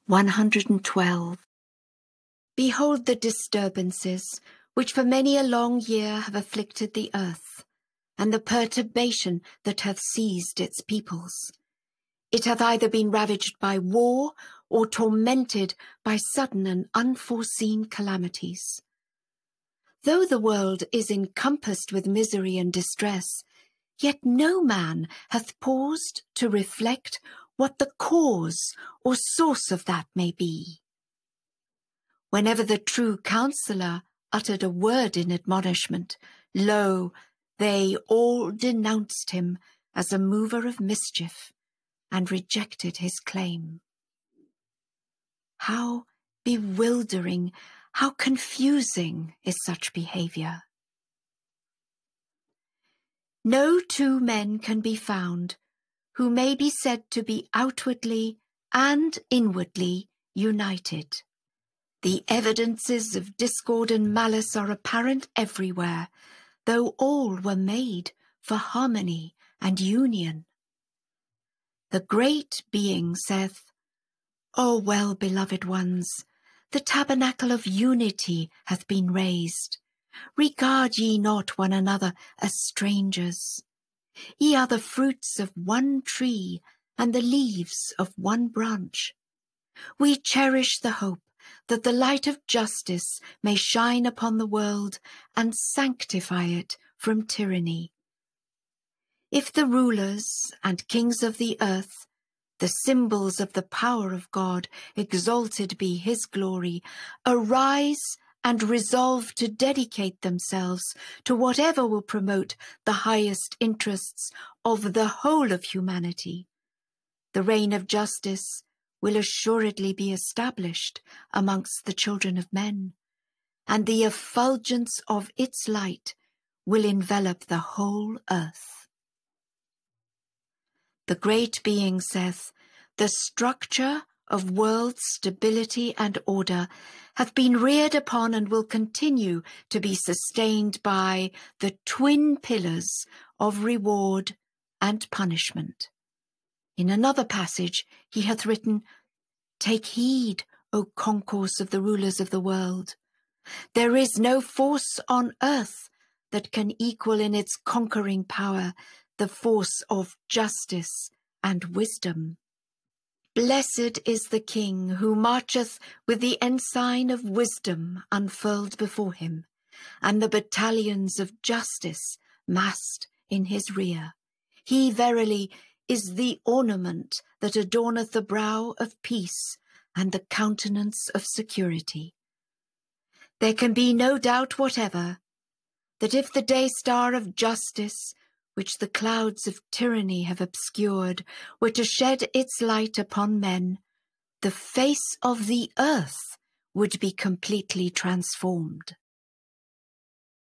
112. Behold the disturbances which for many a long year have afflicted the earth, and the perturbation that hath seized its peoples. It hath either been ravaged by war or tormented by sudden and unforeseen calamities. Though the world is encompassed with misery and distress, yet no man hath paused to reflect what the cause or source of that may be. Whenever the true counsellor uttered a word in admonishment, lo, they all denounced him as a mover of mischief and rejected his claim. How bewildering, how confusing is such behaviour. No two men can be found who may be said to be outwardly and inwardly united. The evidences of discord and malice are apparent everywhere, though all were made for harmony and union. The great being saith, O well-beloved ones, the tabernacle of unity hath been raised. Regard ye not one another as strangers. Ye are the fruits of one tree and the leaves of one branch. We cherish the hope that the light of justice may shine upon the world and sanctify it from tyranny. If the rulers and kings of the earth, the symbols of the power of God, exalted be his glory, arise and resolve to dedicate themselves to whatever will promote the highest interests of the whole of humanity, the reign of justice will assuredly be established amongst the children of men, and the effulgence of its light will envelop the whole earth. The great being saith, the structure of world stability and order hath been reared upon and will continue to be sustained by the twin pillars of reward and punishment. In another passage he hath written, Take heed, O concourse of the rulers of the world. There is no force on earth that can equal in its conquering power the force of justice and wisdom. Blessed is the King who marcheth with the ensign of wisdom unfurled before him, and the battalions of justice massed in his rear. He verily is the ornament that adorneth the brow of peace and the countenance of security. There can be no doubt whatever that if the day star of justice, which the clouds of tyranny have obscured, were to shed its light upon men, the face of the earth would be completely transformed.